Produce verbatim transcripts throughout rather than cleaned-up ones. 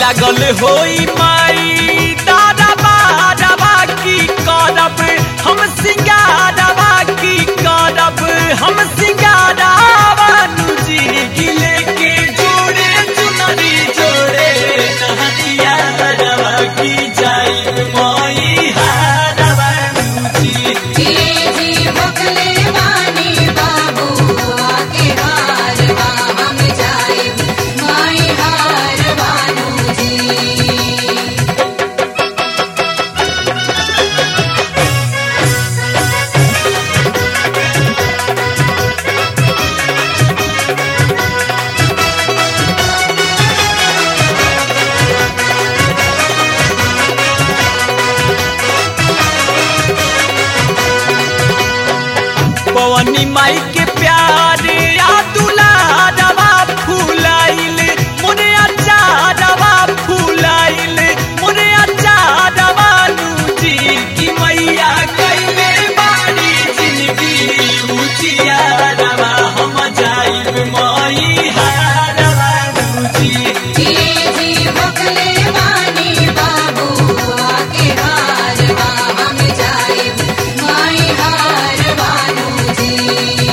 लागल होई माई दादा बारवा की करब हम सिंगारवा की करब हम सिंगारवा जी गिले के जोड़े चुनरी जोड़े नहरिया रवा की जाई माई हारवा जी जी जी भोकले वानी बाबू आके हारवा हम जाए माई हारवानू जी। पवनी माई के प्यार या दुलारवा फूलाइल मोरे अचारवा फूलाइल मोरे अचारवा नूजी की मैया कइले बाड़ी जिंदगी उजियारवा हम जाइब माई हारवा नूजी जी जी भोकले वानी बाबू आके हारवा हम जाए माई हारवानू जी।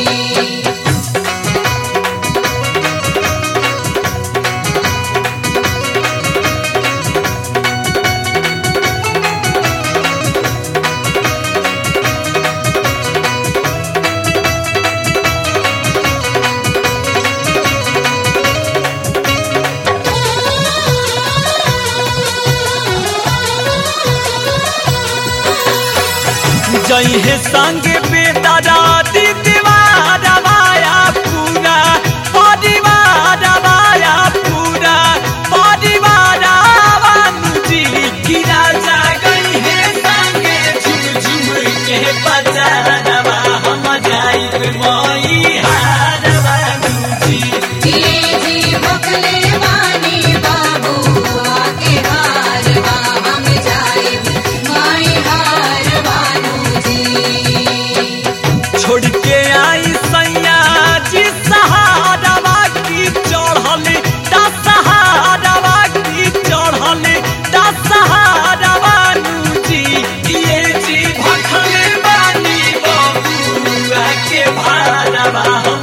जई है संगे बेदारा दीवार वाया पूरा परिवार वाया पूरा परिवार वानू जी की राजा गई है संगे झुम झुम के बजारवा हम जाइब माई हारवानू जी जी जी भोकले वानी बाबू आके हारवा हम जाए माई हारवानू जी। छोड़ के आई सैया जी सहारवा की चढ़ल दशहरवा की चढ़ल दशहरवा नू जी ये जी भखले बानी बबुआ के भारवा हम